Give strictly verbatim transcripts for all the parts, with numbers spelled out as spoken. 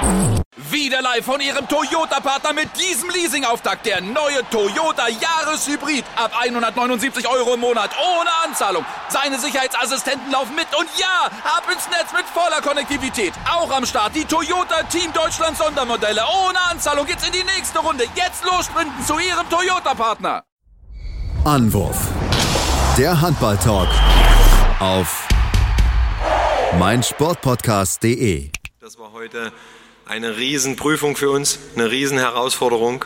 Wieder live von Ihrem Toyota-Partner mit diesem Leasing-Auftakt. Der neue Toyota Jahreshybrid. Ab hundertneunundsiebzig Euro im Monat. Ohne Anzahlung. Seine Sicherheitsassistenten laufen mit. Und ja, ab ins Netz mit voller Konnektivität. Auch am Start die Toyota Team Deutschland Sondermodelle. Ohne Anzahlung geht's in die nächste Runde. Jetzt los sprinten zu Ihrem Toyota-Partner. Anwurf. Der Handball-Talk auf meinsportpodcast punkt de. Das war heute eine Riesenprüfung für uns, eine Riesenherausforderung.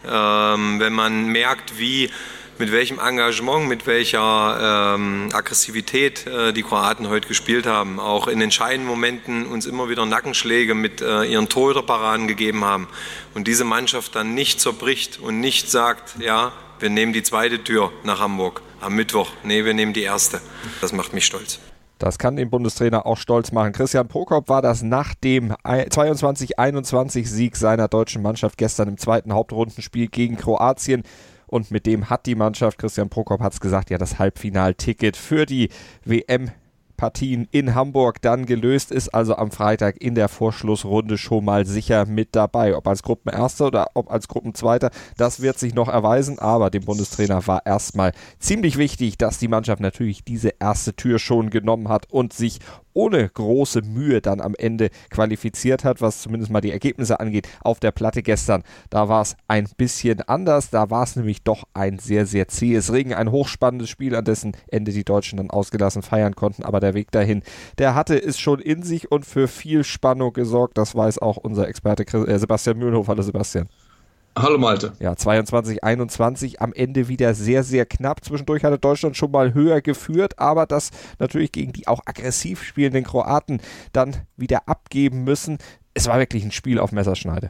Ähm, wenn man merkt, wie, mit welchem Engagement, mit welcher ähm, Aggressivität äh, die Kroaten heute gespielt haben, auch in entscheidenden Momenten uns immer wieder Nackenschläge mit äh, ihren Torhüterparaden gegeben haben und diese Mannschaft dann nicht zerbricht und nicht sagt, ja, wir nehmen die zweite Tür nach Hamburg am Mittwoch, nee, wir nehmen die erste. Das macht mich stolz. Das kann den Bundestrainer auch stolz machen. Christian Prokop war das nach dem zweiundzwanzig einundzwanzig Sieg seiner deutschen Mannschaft gestern im zweiten Hauptrundenspiel gegen Kroatien. Und mit dem hat die Mannschaft, Christian Prokop hat es gesagt, ja das Halbfinalticket für die W M-Partien in Hamburg dann gelöst, ist also am Freitag in der Vorschlussrunde schon mal sicher mit dabei. Ob als Gruppenerster oder ob als Gruppenzweiter, das wird sich noch erweisen, aber dem Bundestrainer war erstmal ziemlich wichtig, dass die Mannschaft natürlich diese erste Tür schon genommen hat und sich ohne große Mühe dann am Ende qualifiziert hat, was zumindest mal die Ergebnisse angeht. Auf der Platte gestern, da war es ein bisschen anders, da war es nämlich doch ein sehr, sehr zähes Ringen, ein hochspannendes Spiel, an dessen Ende die Deutschen dann ausgelassen feiern konnten, aber der Weg dahin, der hatte es schon in sich und für viel Spannung gesorgt, das weiß auch unser Experte äh, Sebastian Mühlenhof. Hallo Sebastian. Hallo Malte. Ja, zweiundzwanzig einundzwanzig am Ende wieder sehr, sehr knapp. Zwischendurch hatte Deutschland schon mal höher geführt, aber das natürlich gegen die auch aggressiv spielenden Kroaten dann wieder abgeben müssen. Es war wirklich ein Spiel auf Messerschneide.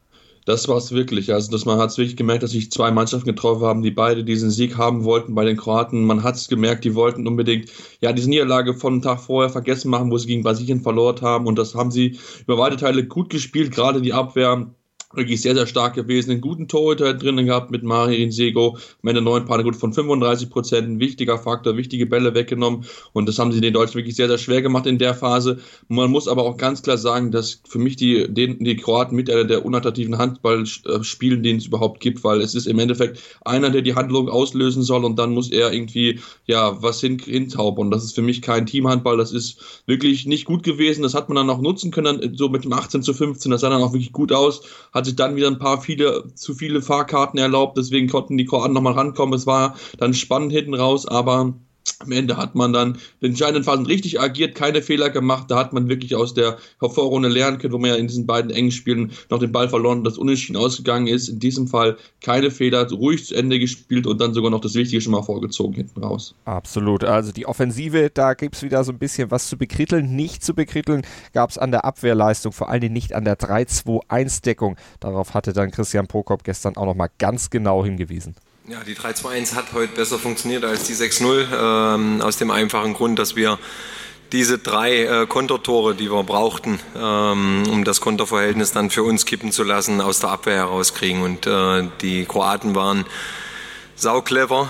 Das war es wirklich. Also dass man hat es wirklich gemerkt, dass sich zwei Mannschaften getroffen haben, die beide diesen Sieg haben wollten bei den Kroaten. Man hat es gemerkt, die wollten unbedingt ja diese Niederlage von einem Tag vorher vergessen machen, wo sie gegen Brasilien verloren haben. Und das haben sie über weite Teile gut gespielt, gerade die Abwehr. Wirklich sehr, sehr stark gewesen, einen guten Torhüter drinnen gehabt mit Marin Sego, am Ende neun Partner gut von fünfunddreißig Prozent, ein wichtiger Faktor, wichtige Bälle weggenommen und das haben sie den Deutschen wirklich sehr, sehr schwer gemacht in der Phase. Man muss aber auch ganz klar sagen, dass für mich die, die, die Kroaten mit einer der unattraktiven Handball spielen, den es überhaupt gibt, weil es ist im Endeffekt einer, der die Handlung auslösen soll und dann muss er irgendwie, ja, was hin, hintauben und das ist für mich kein Teamhandball, das ist wirklich nicht gut gewesen, das hat man dann auch nutzen können, so mit dem achtzehn zu fünfzehn, das sah dann auch wirklich gut aus, hat sich dann wieder ein paar viele zu viele Fahrkarten erlaubt, deswegen konnten die Kroaten nochmal rankommen. Es war dann spannend hinten raus, aber am Ende hat man dann in entscheidenden Phasen richtig agiert, keine Fehler gemacht. Da hat man wirklich aus der Vorrunde lernen können, wo man ja in diesen beiden engen Spielen noch den Ball verloren und das Unentschieden ausgegangen ist. In diesem Fall keine Fehler, ruhig zu Ende gespielt und dann sogar noch das Wichtige schon mal vorgezogen hinten raus. Absolut. Also die Offensive, da gibt es wieder so ein bisschen was zu bekritteln. Nicht zu bekritteln gab es an der Abwehrleistung, vor allen Dingen nicht an der drei zwei eins Deckung. Darauf hatte dann Christian Prokop gestern auch nochmal ganz genau hingewiesen. Ja, die drei zwei eins hat heute besser funktioniert als die sechs null, ähm, aus dem einfachen Grund, dass wir diese drei äh, Kontertore, die wir brauchten, ähm, um das Konterverhältnis dann für uns kippen zu lassen, aus der Abwehr herauskriegen. Und äh, die Kroaten waren sauclever,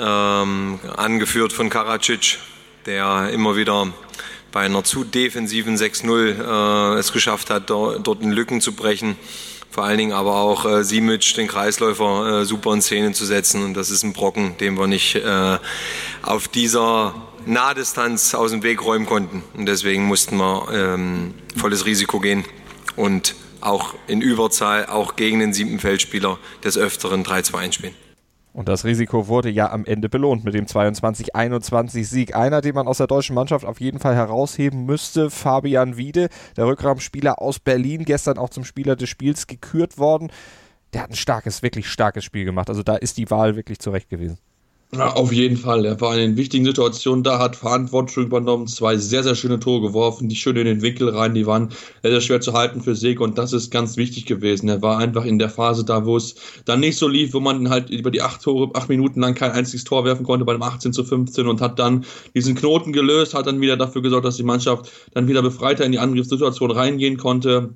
ähm, angeführt von Karadzic, der immer wieder bei einer zu defensiven sechs null äh, es geschafft hat, do, dort in Lücken zu brechen. Vor allen Dingen aber auch äh, Simic, den Kreisläufer, äh, super in Szene zu setzen. Und das ist ein Brocken, den wir nicht äh, auf dieser Nahdistanz aus dem Weg räumen konnten. Und deswegen mussten wir ähm, volles Risiko gehen und auch in Überzahl, auch gegen den siebten Feldspieler des Öfteren drei zwei eins spielen. Und das Risiko wurde ja am Ende belohnt mit dem zweiundzwanzig einundzwanzig Sieg. Einer, den man aus der deutschen Mannschaft auf jeden Fall herausheben müsste, Fabian Wiede, der Rückraumspieler aus Berlin, gestern auch zum Spieler des Spiels gekürt worden. Der hat ein starkes, wirklich starkes Spiel gemacht. Also da ist die Wahl wirklich zurecht gewesen. Ja, auf jeden Fall. Er war in den wichtigen Situationen da, hat Verantwortung übernommen, zwei sehr, sehr schöne Tore geworfen, die schön in den Winkel rein, die waren sehr, sehr schwer zu halten für Sego und das ist ganz wichtig gewesen. Er war einfach in der Phase da, wo es dann nicht so lief, wo man halt über die acht Tore, acht Minuten lang kein einziges Tor werfen konnte bei dem achtzehn zu fünfzehn und hat dann diesen Knoten gelöst, hat dann wieder dafür gesorgt, dass die Mannschaft dann wieder befreiter in die Angriffssituation reingehen konnte.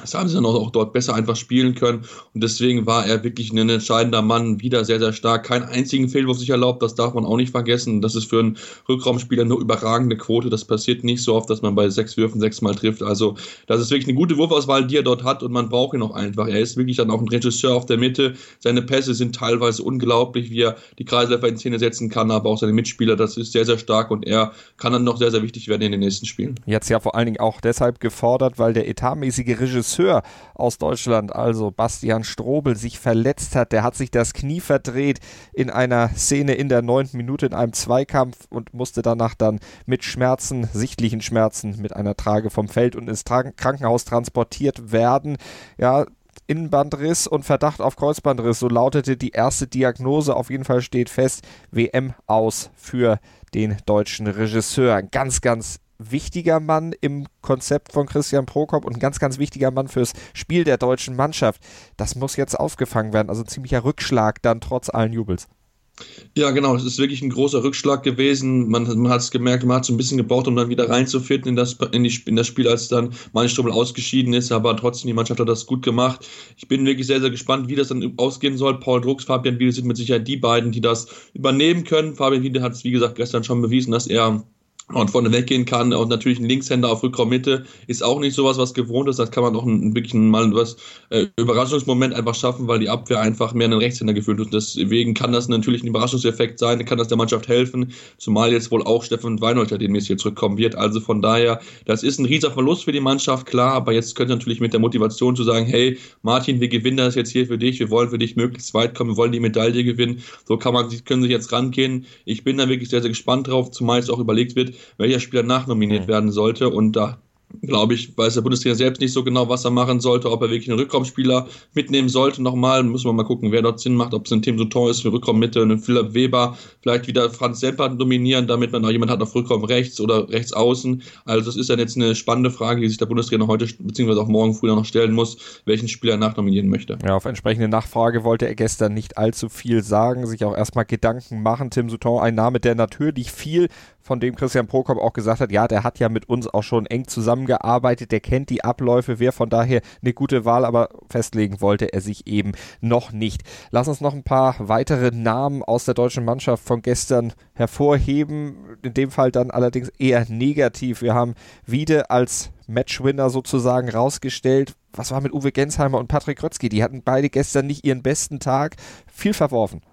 Das haben sie dann auch, auch dort besser einfach spielen können und deswegen war er wirklich ein entscheidender Mann, wieder sehr, sehr stark. Keinen einzigen Fehlwurf sich erlaubt, das darf man auch nicht vergessen. Das ist für einen Rückraumspieler eine überragende Quote. Das passiert nicht so oft, dass man bei sechs Würfen sechsmal trifft. Also das ist wirklich eine gute Wurfauswahl, die er dort hat und man braucht ihn auch einfach. Er ist wirklich dann auch ein Regisseur auf der Mitte. Seine Pässe sind teilweise unglaublich, wie er die Kreisläufer in Szene setzen kann, aber auch seine Mitspieler, das ist sehr, sehr stark und er kann dann noch sehr, sehr wichtig werden in den nächsten Spielen. Jetzt ja vor allen Dingen auch deshalb gefordert, weil der etatmäßige Regisseur aus Deutschland, also Bastian Strobel, sich verletzt hat. Der hat sich das Knie verdreht in einer Szene in der neunten Minute in einem Zweikampf und musste danach dann mit Schmerzen, sichtlichen Schmerzen, mit einer Trage vom Feld und ins Tra- Krankenhaus transportiert werden. Ja, Innenbandriss und Verdacht auf Kreuzbandriss, so lautete die erste Diagnose. Auf jeden Fall steht fest, W M aus für den deutschen Regisseur. Ein ganz, ganz wichtiger Mann im Konzept von Christian Prokop und ein ganz, ganz wichtiger Mann fürs Spiel der deutschen Mannschaft. Das muss jetzt aufgefangen werden, also ein ziemlicher Rückschlag dann trotz allen Jubels. Ja, genau, es ist wirklich ein großer Rückschlag gewesen. Man, man hat es gemerkt, man hat so ein bisschen gebraucht, um dann wieder reinzufinden in das, in, die, in das Spiel, als dann Manni Strobel ausgeschieden ist, aber trotzdem, die Mannschaft hat das gut gemacht. Ich bin wirklich sehr, sehr gespannt, wie das dann ausgehen soll. Paul Drucks, Fabian Wiede sind mit Sicherheit die beiden, die das übernehmen können. Fabian Wiede hat es, wie gesagt, gestern schon bewiesen, dass er und vorne weggehen kann und natürlich ein Linkshänder auf Rückraummitte ist auch nicht sowas, was gewohnt ist. Das kann man auch ein, wirklich mal was äh, Überraschungsmoment einfach schaffen, weil die Abwehr einfach mehr einen Rechtshänder gefühlt ist. Deswegen kann das natürlich ein Überraschungseffekt sein, kann das der Mannschaft helfen, zumal jetzt wohl auch Stefan Weinholter demnächst hier zurückkommen wird. Also von daher, das ist ein riesiger Verlust für die Mannschaft, klar, aber jetzt könnte natürlich mit der Motivation zu sagen, hey Martin, wir gewinnen das jetzt hier für dich, wir wollen für dich möglichst weit kommen, wir wollen die Medaille gewinnen. So kann man, können sie jetzt rangehen. Ich bin da wirklich sehr, sehr gespannt drauf, zumal es auch überlegt wird, welcher Spieler nachnominiert werden sollte und da glaube ich, weiß der Bundestrainer selbst nicht so genau, was er machen sollte, ob er wirklich einen Rückraumspieler mitnehmen sollte. Nochmal, müssen wir mal gucken, wer dort Sinn macht, ob es ein Tim Souton ist für Rückraummitte, einen Philipp Weber, vielleicht wieder Franz Semper dominieren, damit man noch jemand hat auf Rückraum rechts oder rechts außen. Also das ist dann jetzt eine spannende Frage, die sich der Bundestrainer heute bzw. auch morgen früh noch stellen muss, welchen Spieler er nachnominieren möchte. Ja, auf entsprechende Nachfrage wollte er gestern nicht allzu viel sagen, sich auch erstmal Gedanken machen. Tim Souton, ein Name, der natürlich viel, von dem Christian Prokop auch gesagt hat, ja, der hat ja mit uns auch schon eng zusammengearbeitet, der kennt die Abläufe, wäre von daher eine gute Wahl, aber festlegen wollte er sich eben noch nicht. Lass uns noch ein paar weitere Namen aus der deutschen Mannschaft von gestern hervorheben, in dem Fall dann allerdings eher negativ. Wir haben Wiede als Matchwinner sozusagen rausgestellt. Was war mit Uwe Gensheimer und Patrick Grötzky? Die hatten beide gestern nicht ihren besten Tag, viel verworfen.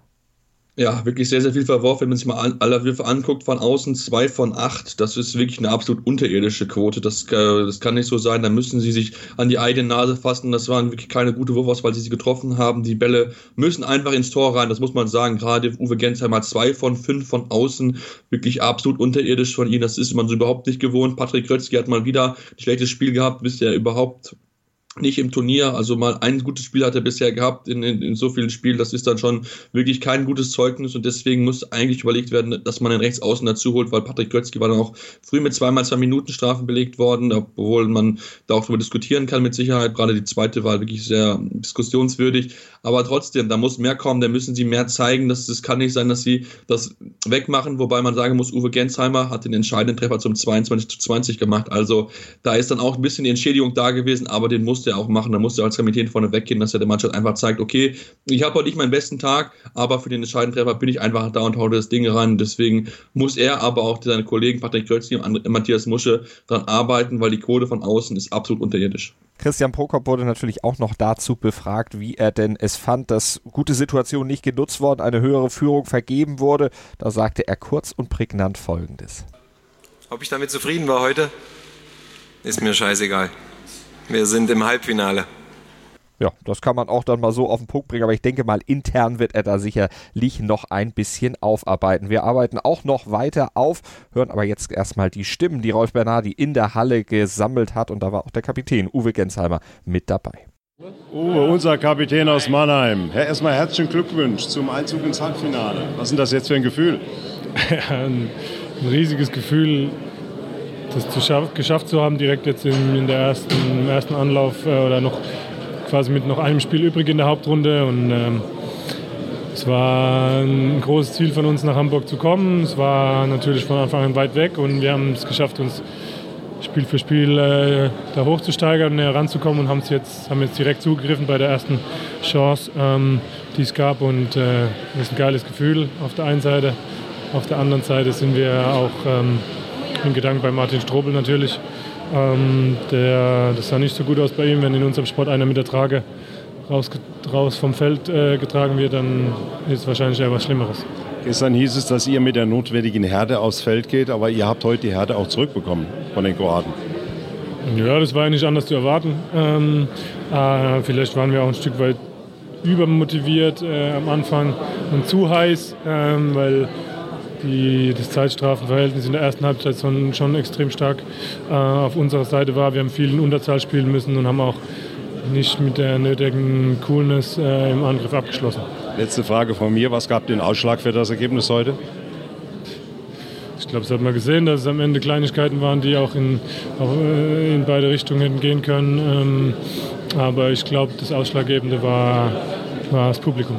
Ja, wirklich sehr, sehr viel verworfen. Wenn man sich mal alle Würfe anguckt, von außen zwei von acht, das ist wirklich eine absolut unterirdische Quote. Das, das kann nicht so sein. Da müssen sie sich an die eigene Nase fassen. Das waren wirklich keine gute Wurfauswahl, weil sie sie getroffen haben. Die Bälle müssen einfach ins Tor rein. Das muss man sagen. Gerade Uwe Gensheimer zwei von fünf von außen. Wirklich absolut unterirdisch von ihm. Das ist man so überhaupt nicht gewohnt. Patrick Grötzky hat mal wieder ein schlechtes Spiel gehabt, bisher überhaupt nicht im Turnier, also mal ein gutes Spiel hat er bisher gehabt in, in, in so vielen Spielen, das ist dann schon wirklich kein gutes Zeugnis und deswegen muss eigentlich überlegt werden, dass man den Rechtsaußen dazu holt, weil Patrick Grötzky war dann auch früh mit zweimal zwei Minuten Strafen belegt worden, obwohl man da auch darüber diskutieren kann mit Sicherheit, gerade die zweite war wirklich sehr diskussionswürdig, aber trotzdem, da muss mehr kommen, da müssen sie mehr zeigen, dass es kann nicht sein, dass sie das wegmachen, wobei man sagen muss, Uwe Gensheimer hat den entscheidenden Treffer zum zweiundzwanzig zu zwanzig gemacht, also da ist dann auch ein bisschen die Entschädigung da gewesen, aber den musste er auch machen, da musste er als Kapitän vorne weggehen, dass er der Mannschaft einfach zeigt, okay, ich habe heute nicht meinen besten Tag, aber für den entscheidenden Treffer bin ich einfach da und haue das Ding rein, deswegen muss er, aber auch seine Kollegen Patrick Grötzky und Matthias Musche daran arbeiten, weil die Quote von außen ist absolut unterirdisch. Christian Prokop wurde natürlich auch noch dazu befragt, wie er denn es fand, dass gute Situationen nicht genutzt worden, eine höhere Führung vergeben wurde. Da sagte er kurz und prägnant Folgendes. Ob ich damit zufrieden war heute, ist mir scheißegal. Wir sind im Halbfinale. Ja, das kann man auch dann mal so auf den Punkt bringen, aber ich denke mal, intern wird er da sicherlich noch ein bisschen aufarbeiten. Wir arbeiten auch noch weiter auf, hören aber jetzt erstmal die Stimmen, die Rolf Bernardi in der Halle gesammelt hat und da war auch der Kapitän Uwe Gensheimer mit dabei. Uwe, unser Kapitän aus Mannheim. Herr, erstmal herzlichen Glückwunsch zum Einzug ins Halbfinale. Was ist denn das jetzt für ein Gefühl? Ja, ein, ein riesiges Gefühl, das zu schaff, geschafft zu haben, direkt jetzt in, in der ersten, im ersten Anlauf äh, oder noch quasi mit noch einem Spiel übrig in der Hauptrunde. Und ähm, es war ein großes Ziel von uns, nach Hamburg zu kommen. Es war natürlich von Anfang an weit weg und wir haben es geschafft, uns Spiel für Spiel äh, da hochzusteigern, näher ranzukommen und haben jetzt, haben jetzt direkt zugegriffen bei der ersten Chance, ähm, die es gab. Und äh, das ist ein geiles Gefühl auf der einen Seite. Auf der anderen Seite sind wir auch ähm, in Gedanken bei Martin Strobel natürlich. Ähm, der, das sah nicht so gut aus bei ihm. Wenn in unserem Sport einer mit der Trage raus, raus vom Feld äh, getragen wird, dann ist es wahrscheinlich eher was Schlimmeres. Gestern hieß es, dass ihr mit der notwendigen Härte aufs Feld geht, aber ihr habt heute die Härte auch zurückbekommen von den Kroaten. Ja, das war ja nicht anders zu erwarten. Ähm, äh, vielleicht waren wir auch ein Stück weit übermotiviert äh, am Anfang und zu heiß, ähm, weil die, das Zeitstrafenverhältnis in der ersten Halbzeit schon, schon extrem stark äh, auf unserer Seite war. Wir haben viel in Unterzahl spielen müssen und haben auch nicht mit der nötigen Coolness äh, im Angriff abgeschlossen. Letzte Frage von mir. Was gab den Ausschlag für das Ergebnis heute? Ich glaube, das hat man gesehen, dass es am Ende Kleinigkeiten waren, die auch in, auch, äh, in beide Richtungen hätten gehen können. Ähm, aber ich glaube, das Ausschlaggebende war, war das Publikum.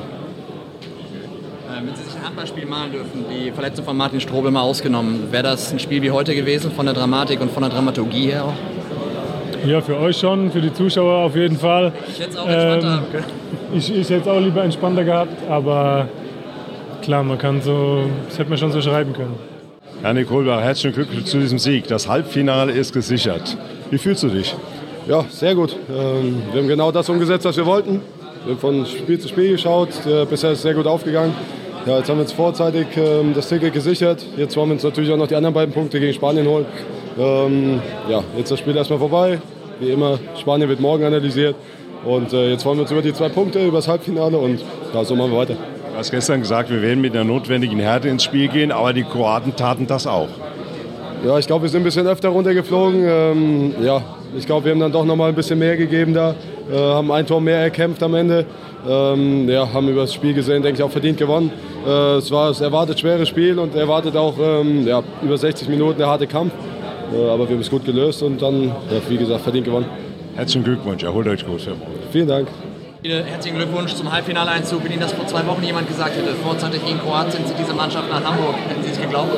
Wenn Sie sich ein Handballspiel malen dürfen, die Verletzung von Martin Strobel mal ausgenommen, wäre das ein Spiel wie heute gewesen, von der Dramatik und von der Dramaturgie her auch? Ja, für euch schon, für die Zuschauer auf jeden Fall. Ich hätte es auch entspannter ähm, haben können. Ich, ich hätte es auch lieber entspannter gehabt, aber klar, man kann so, das hätte man schon so schreiben können. Janik Kohlbach, herzlichen Glückwunsch zu diesem Sieg. Das Halbfinale ist gesichert. Wie fühlst du dich? Ja, sehr gut. Ähm, wir haben genau das umgesetzt, was wir wollten. Wir haben von Spiel zu Spiel geschaut. Äh, bisher ist es sehr gut aufgegangen. Ja, jetzt haben wir uns vorzeitig ähm, das Ticket gesichert. Jetzt wollen wir uns natürlich auch noch die anderen beiden Punkte gegen Spanien holen. Ähm, ja, jetzt das Spiel erstmal vorbei. Wie immer, Spanien wird morgen analysiert. Und äh, jetzt wollen wir uns über die zwei Punkte, über das Halbfinale und ja, so machen wir weiter. Du hast gestern gesagt, wir werden mit der notwendigen Härte ins Spiel gehen, aber die Kroaten taten das auch. Ja, ich glaube, wir sind ein bisschen öfter runtergeflogen. Ähm, ja, ich glaube, wir haben dann doch noch mal ein bisschen mehr gegeben da. Äh, haben ein Tor mehr erkämpft am Ende. Ähm, ja, haben über das Spiel gesehen, denke ich, auch verdient gewonnen. Äh, es war das erwartet schweres Spiel und erwartet auch ähm, ja, über sechzig Minuten der harte Kampf. Äh, aber wir haben es gut gelöst und dann, ja, wie gesagt, verdient gewonnen. Herzlichen Glückwunsch, erholt euch gut. Vielen Dank. Herzlichen Glückwunsch zum Halbfinaleinzug. Wenn Ihnen das vor zwei Wochen jemand gesagt hätte, vorzeitig gegen Kroatien zieht diese Mannschaft nach Hamburg, hätten Sie es geglaubt?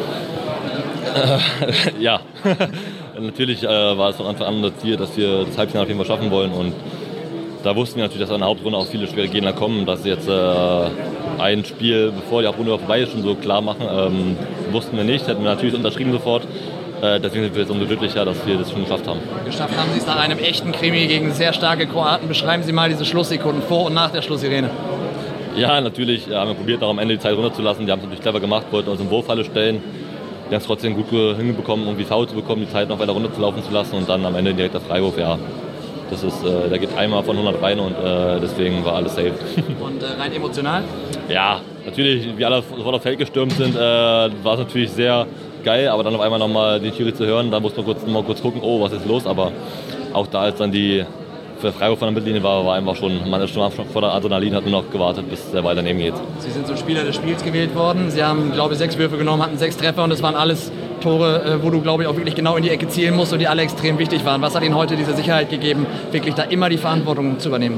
Äh, ja, natürlich äh, war es von Anfang an das Ziel, dass wir das Halbfinale auf jeden Fall schaffen wollen. Und da wussten wir natürlich, dass in der Hauptrunde auch viele schwere Gegner kommen. Dass sie jetzt äh, ein Spiel, bevor die Hauptrunde vorbei ist, schon so klar machen, ähm, wussten wir nicht. Hätten wir natürlich unterschrieben sofort. Äh, deswegen sind wir jetzt umso glücklicher, dass wir das schon geschafft haben. Geschafft haben Sie es nach einem echten Krimi gegen sehr starke Kroaten. Beschreiben Sie mal diese Schlusssekunden vor und nach der Schlusssirene. Ja, natürlich äh, haben wir probiert, noch am Ende die Zeit runterzulassen. Die haben es natürlich clever gemacht, wollten uns in Wurffalle stellen. Die haben es trotzdem gut hinbekommen, irgendwie faul zu bekommen, die Zeit noch weiter runterzulaufen zu lassen und dann am Ende direkt der Freiwurf. Ja, das ist, äh, der geht einmal von hundert rein und äh, deswegen war alles safe. Und äh, rein emotional? Ja, natürlich, wie alle sofort aufs Feld gestürmt sind, äh, war es natürlich sehr geil, aber dann auf einmal nochmal den Schiri zu hören, da muss man kurz, mal kurz gucken, oh, was ist los, aber auch da, als dann die Freiwurf von der Mittellinie war, war einfach schon, man ist schon vor der Adrenalin, hat nur noch gewartet, bis der weiter daneben geht. Sie sind zum Spieler des Spiels gewählt worden, Sie haben, glaube ich, sechs Würfe genommen, hatten sechs Treffer und es waren alles Tore, wo du, glaube ich, auch wirklich genau in die Ecke zielen musst und die alle extrem wichtig waren. Was hat Ihnen heute diese Sicherheit gegeben, wirklich da immer die Verantwortung zu übernehmen?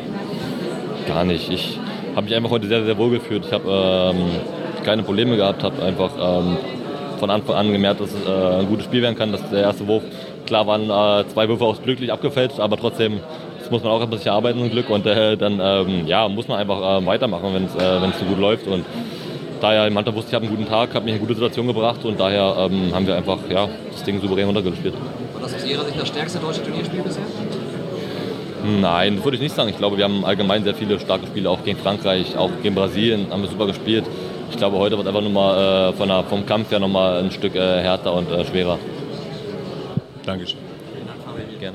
Gar nicht, ich habe mich einfach heute sehr, sehr wohl gefühlt. Ich habe ähm, keine Probleme gehabt, habe einfach ähm, von Anfang an gemerkt, dass es äh, ein gutes Spiel werden kann, dass der erste Wurf, klar waren äh, zwei Würfe auch glücklich abgefälscht, aber trotzdem, das muss man auch ein bisschen arbeiten, ein Glück, und äh, dann ähm, ja, muss man einfach äh, weitermachen, wenn es äh, so gut läuft. Und daher, im Mannschaft wusste ich, habe einen guten Tag, habe mich in eine gute Situation gebracht und daher ähm, haben wir einfach ja, das Ding souverän runtergespielt. War das aus Ihrer Sicht das stärkste deutsche Turnierspiel bisher? Nein, das würde ich nicht sagen. Ich glaube, wir haben allgemein sehr viele starke Spiele, auch gegen Frankreich, auch gegen Brasilien haben wir super gespielt. Ich glaube, heute wird einfach nur mal äh, von der, vom Kampf her noch mal ein Stück äh, härter und äh, schwerer. Dankeschön. Vielen Dank, Fabian. Gerne.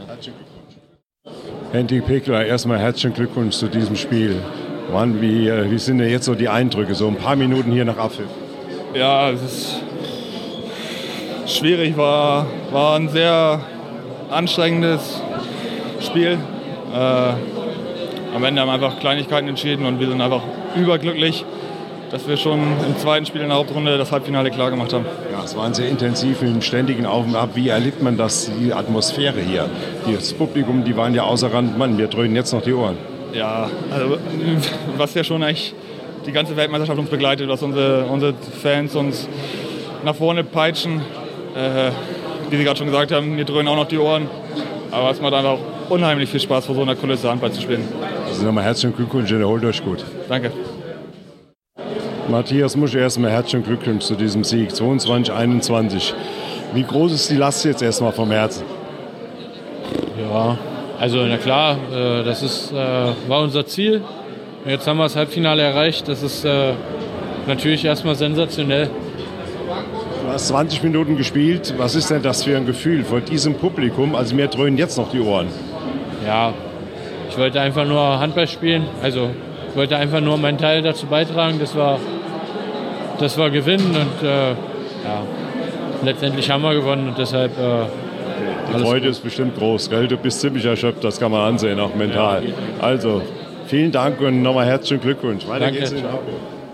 Henrik Pekler, erstmal herzlichen Glückwunsch zu diesem Spiel. Mann, wie, wie sind denn jetzt so die Eindrücke, so ein paar Minuten hier nach Abpfiff? Ja, es ist schwierig, war, war ein sehr anstrengendes Spiel. Äh, am Ende haben einfach Kleinigkeiten entschieden und wir sind einfach überglücklich, dass wir schon im zweiten Spiel in der Hauptrunde das Halbfinale klar gemacht haben. Ja, es war ein sehr intensiv, im ständigen Auf und Ab. Wie erlebt man das, die Atmosphäre hier? Das Publikum, die waren ja außer Rand, Mann, wir dröhnen jetzt noch die Ohren. Ja, also was ja schon eigentlich die ganze Weltmeisterschaft uns begleitet, was unsere, unsere Fans uns nach vorne peitschen. Äh, wie Sie gerade schon gesagt haben, mir dröhnen auch noch die Ohren. Aber es macht einfach unheimlich viel Spaß, vor so einer Kulisse Handball zu spielen. Also nochmal herzlichen Glückwunsch, ihr holt euch gut. Danke. Matthias, muss ich erstmal herzlichen Glückwunsch zu diesem Sieg, zweiundzwanzig einundzwanzig. Wie groß ist die Last jetzt erstmal vom Herzen? Ja, also na klar, äh, das ist, äh, war unser Ziel. Jetzt haben wir das Halbfinale erreicht. Das ist äh, natürlich erstmal sensationell. Du hast zwanzig Minuten gespielt. Was ist denn das für ein Gefühl vor diesem Publikum? Also mir dröhnen jetzt noch die Ohren. Ja, ich wollte einfach nur Handball spielen. Also ich wollte einfach nur meinen Teil dazu beitragen. Das war, das war gewinnen und äh, ja, letztendlich haben wir gewonnen und deshalb. Äh, Die Freude ist bestimmt groß, gell? Du bist ziemlich erschöpft, das kann man ansehen, auch mental. Also, vielen Dank und nochmal herzlichen Glückwunsch. Weiter Danke. geht's in Hamburg.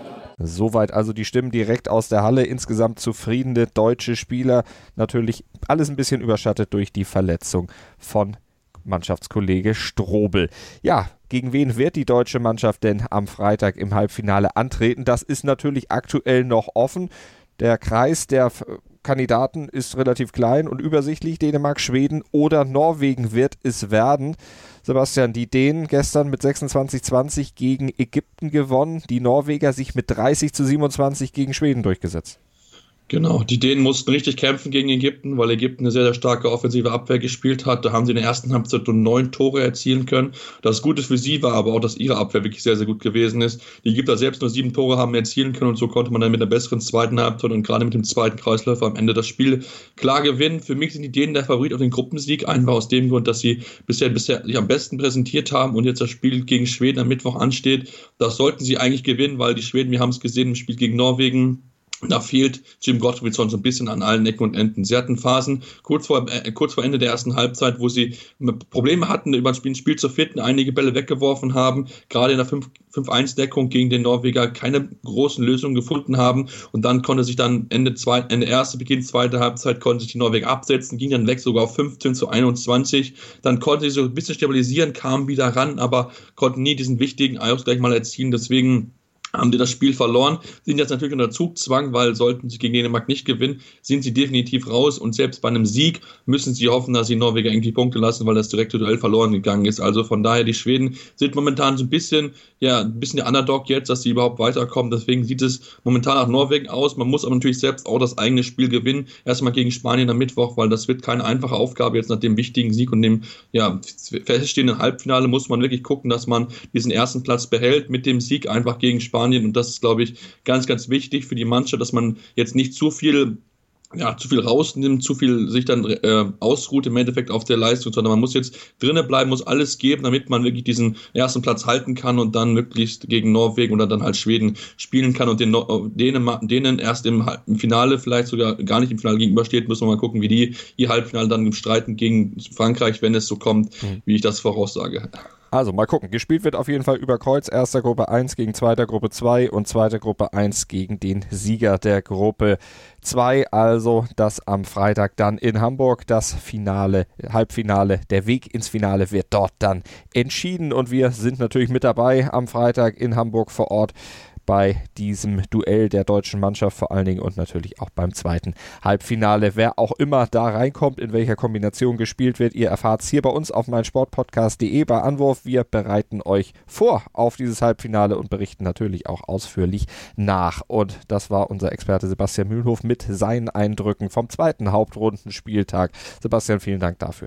Soweit also die Stimmen direkt aus der Halle. Insgesamt zufriedene deutsche Spieler. Natürlich alles ein bisschen überschattet durch die Verletzung von Mannschaftskollege Strobel. Ja, gegen wen wird die deutsche Mannschaft denn am Freitag im Halbfinale antreten? Das ist natürlich aktuell noch offen. Der Kreis der Kandidaten ist relativ klein und übersichtlich. Dänemark, Schweden oder Norwegen wird es werden. Sebastian, die Dänen gestern mit sechsundzwanzig zwanzig gegen Ägypten gewonnen. Die Norweger sich mit dreißig zu siebenundzwanzig gegen Schweden durchgesetzt. Genau, die Dänen mussten richtig kämpfen gegen Ägypten, weil Ägypten eine sehr, sehr starke offensive Abwehr gespielt hat. Da haben sie in der ersten Halbzeit nur neun Tore erzielen können. Das Gute für sie war aber auch, dass ihre Abwehr wirklich sehr, sehr gut gewesen ist. Die Ägypter selbst nur sieben Tore haben erzielen können und so konnte man dann mit einer besseren zweiten Halbzeit und gerade mit dem zweiten Kreisläufer am Ende das Spiel klar gewinnen. Für mich sind die Dänen der Favorit auf den Gruppensieg, einfach aus dem Grund, dass sie bisher, bisher sich am besten präsentiert haben und jetzt das Spiel gegen Schweden am Mittwoch ansteht. Das sollten sie eigentlich gewinnen, weil die Schweden, wir haben es gesehen im Spiel gegen Norwegen, da fehlt Jim Gottfriedson so ein bisschen an allen Ecken und Enden. Sie hatten Phasen kurz vor, äh, kurz vor Ende der ersten Halbzeit, wo sie Probleme hatten, über das Spiel, Spiel zu finden, einige Bälle weggeworfen haben, gerade in der fünf eins Deckung gegen den Norweger keine großen Lösungen gefunden haben und dann konnte sich dann Ende, zwei, Ende erste, Beginn zweite Halbzeit konnten sich die Norweger absetzen, ging dann weg sogar auf fünfzehn zu einundzwanzig. Dann konnten sie so ein bisschen stabilisieren, kamen wieder ran, aber konnten nie diesen wichtigen Ausgleich mal erzielen. Deswegen haben die das Spiel verloren, sind jetzt natürlich unter Zugzwang, weil sollten sie gegen Dänemark nicht gewinnen, sind sie definitiv raus und selbst bei einem Sieg müssen sie hoffen, dass die Norweger irgendwie Punkte lassen, weil das direkte Duell verloren gegangen ist. Also von daher, die Schweden sind momentan so ein bisschen, ja, ein bisschen der Underdog jetzt, dass sie überhaupt weiterkommen. Deswegen sieht es momentan nach Norwegen aus. Man muss aber natürlich selbst auch das eigene Spiel gewinnen. Erstmal gegen Spanien am Mittwoch, weil das wird keine einfache Aufgabe jetzt nach dem wichtigen Sieg und dem, ja, feststehenden Halbfinale muss man wirklich gucken, dass man diesen ersten Platz behält mit dem Sieg einfach gegen Spanien. Und das ist, glaube ich, ganz, ganz wichtig für die Mannschaft, dass man jetzt nicht zu viel, ja, zu viel rausnimmt, zu viel sich dann äh, ausruht im Endeffekt auf der Leistung, sondern man muss jetzt drinnen bleiben, muss alles geben, damit man wirklich diesen ersten Platz halten kann und dann möglichst gegen Norwegen oder dann halt Schweden spielen kann und den no- denen, denen erst im, im Finale, vielleicht sogar gar nicht im Finale gegenübersteht, müssen wir mal gucken, wie die ihr Halbfinale dann streiten gegen Frankreich, wenn es so kommt, mhm. wie ich das voraussage. Also mal gucken, gespielt wird auf jeden Fall über Kreuz, erster Gruppe eins gegen zweiter Gruppe zwei und zweiter Gruppe eins gegen den Sieger der Gruppe zwei, also das am Freitag dann in Hamburg, das Finale, Halbfinale, der Weg ins Finale wird dort dann entschieden und wir sind natürlich mit dabei am Freitag in Hamburg vor Ort bei diesem Duell der deutschen Mannschaft vor allen Dingen und natürlich auch beim zweiten Halbfinale. Wer auch immer da reinkommt, in welcher Kombination gespielt wird, ihr erfahrt es hier bei uns auf meinsportpodcast punkt de bei Anwurf. Wir bereiten euch vor auf dieses Halbfinale und berichten natürlich auch ausführlich nach. Und das war unser Experte Sebastian Mühlenhof mit seinen Eindrücken vom zweiten Hauptrundenspieltag. Sebastian, vielen Dank dafür.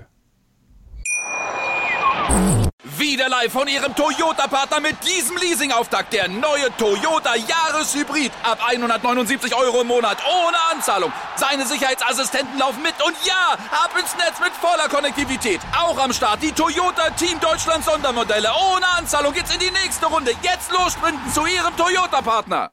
Wieder live von Ihrem Toyota-Partner mit diesem Leasing-Auftakt. Der neue Toyota Jahreshybrid. Ab hundertneunundsiebzig Euro im Monat. Ohne Anzahlung. Seine Sicherheitsassistenten laufen mit. Und ja, ab ins Netz mit voller Konnektivität. Auch am Start die Toyota Team Deutschland Sondermodelle. Ohne Anzahlung geht's in die nächste Runde. Jetzt los sprinten zu Ihrem Toyota-Partner.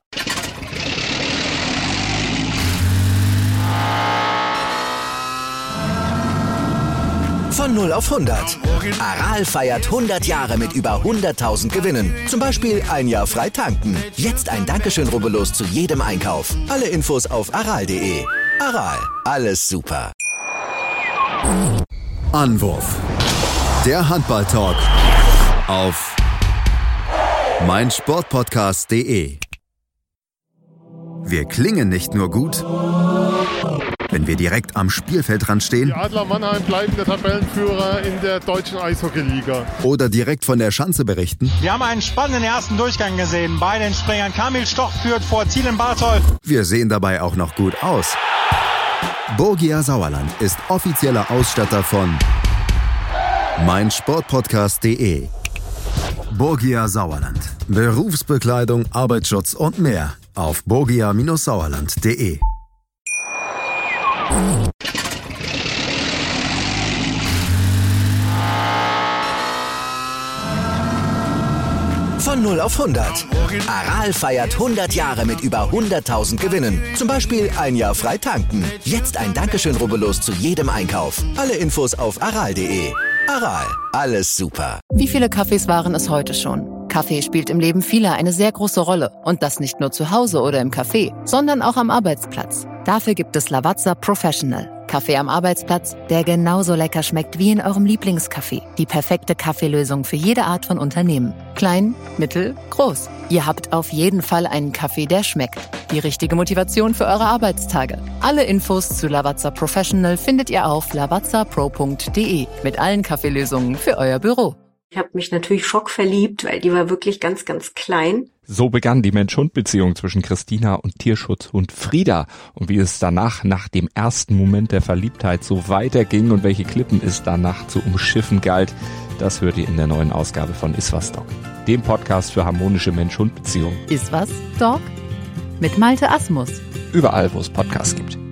Von null auf hundert. Aral feiert hundert Jahre mit über hunderttausend Gewinnen. Zum Beispiel ein Jahr frei tanken. Jetzt ein Dankeschön, rubbellos zu jedem Einkauf. Alle Infos auf aral punkt de. Aral, alles super. Anwurf. Der Handball-Talk auf meinsportpodcast punkt de. Wir klingen nicht nur gut, wenn wir direkt am Spielfeldrand stehen? Die Adler Mannheim bleiben der Tabellenführer in der deutschen Eishockeyliga. Oder direkt von der Schanze berichten? Wir haben einen spannenden ersten Durchgang gesehen. Bei den Springern Kamil Stoch führt vor Zielen Barthold. Wir sehen dabei auch noch gut aus. Borgia Sauerland ist offizieller Ausstatter von meinsportpodcast punkt de. Borgia Sauerland. Berufsbekleidung, Arbeitsschutz und mehr auf borgia Sauerland punkt de. Von null auf hundert. Aral feiert hundert Jahre mit über hunderttausend Gewinnen. Zum Beispiel ein Jahr frei tanken. Jetzt ein Dankeschön, rubbellos zu jedem Einkauf. Alle Infos auf aral punkt de. Aral, alles super. Wie viele Kaffees waren es heute schon? Kaffee spielt im Leben vieler eine sehr große Rolle. Und das nicht nur zu Hause oder im Café, sondern auch am Arbeitsplatz. Dafür gibt es Lavazza Professional. Kaffee am Arbeitsplatz, der genauso lecker schmeckt wie in eurem Lieblingscafé. Die perfekte Kaffeelösung für jede Art von Unternehmen. Klein, mittel, groß. Ihr habt auf jeden Fall einen Kaffee, der schmeckt. Die richtige Motivation für eure Arbeitstage. Alle Infos zu Lavazza Professional findet ihr auf lavazza pro punkt de mit allen Kaffeelösungen für euer Büro. Ich habe mich natürlich schockverliebt, weil die war wirklich ganz, ganz klein. So begann die Mensch-Hund-Beziehung zwischen Christina und Tierschutzhund Frieda. Und wie es danach, nach dem ersten Moment der Verliebtheit, so weiterging und welche Klippen es danach zu umschiffen galt, das hört ihr in der neuen Ausgabe von Iswas Dog, dem Podcast für harmonische Mensch-Hund-Beziehungen. Iswas Dog? Mit Malte Asmus. Überall, wo es Podcasts gibt.